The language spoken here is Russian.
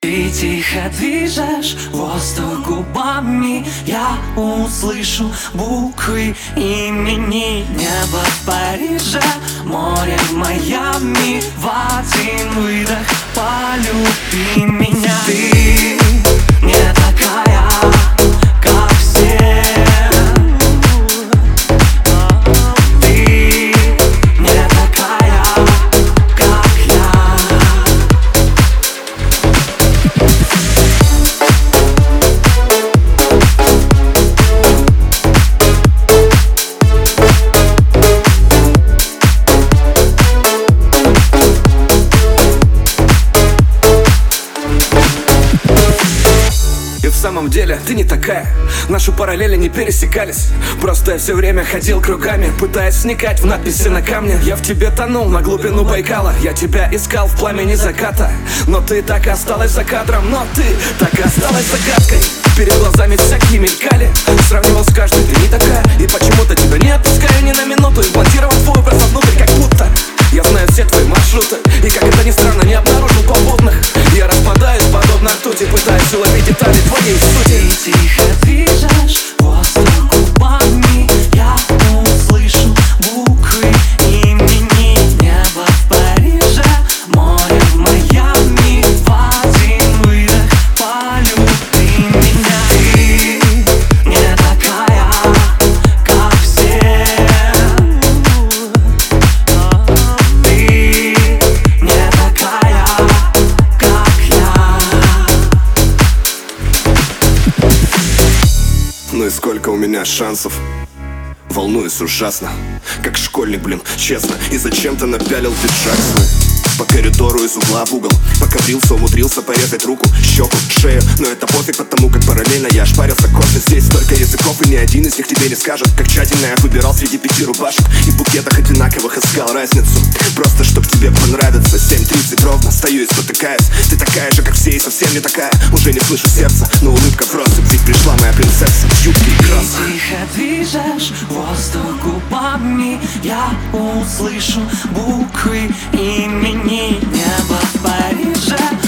Ты тихо движешь воздух губами, я услышу буквы имени. Небо в Париже, море в Майами, в один выдох полюби меня. Ты не такая, как все. Ты не такая, как я. И в самом деле ты не такая. Наши параллели не пересекались. Просто я все время ходил кругами, пытаясь вникать в надписи на камне. Я в тебе тонул на глубину Байкала. Я тебя искал в пламени заката. Но ты так и осталась за кадром. Но ты так и осталась загадкой. Перед глазами всякие мелькали. Сравнивал с каждой, ты не такая. И почему-то тебя не отпускаю ни на минуту. Имплантировал твой образ внутрь, как будто я знаю все твои маршруты. И как это ни странно, не обнаружил попутных. Я распадаюсь подобно ртути, пытаясь уловить детали твоей сути. Ты тихо движешь воздух губами, я услышу буквы имени. Небо в Париже, море в Майами, в один выдох полюби меня. Ты не такая, как все. Ты не такая, как я. Ну и сколько у меня шансов? Волнуюсь ужасно, как школьник, блин, честно. И зачем ты напялил пиджак свой? По коридору из угла в угол, пока брился, умудрился порезать руку, щеку, шею. Но это пофиг, потому как параллельно я ошпарился кофе. Здесь столько языков, и ни один из них тебе не скажет, как тщательно я выбирал среди 5 рубашек и букетах одинаковых искал разницу. Просто чтоб тебе понравиться. 7:30 ровно, стою и спотыкаюсь. Ты такая же, как все, и совсем не такая. Уже не слышу сердца, но улыбка в россыпь. Ведь пришла моя принцесса в юбке и красах. Ты тихо движешь воздух губами, я услышу буквы имени. Небо в Париже,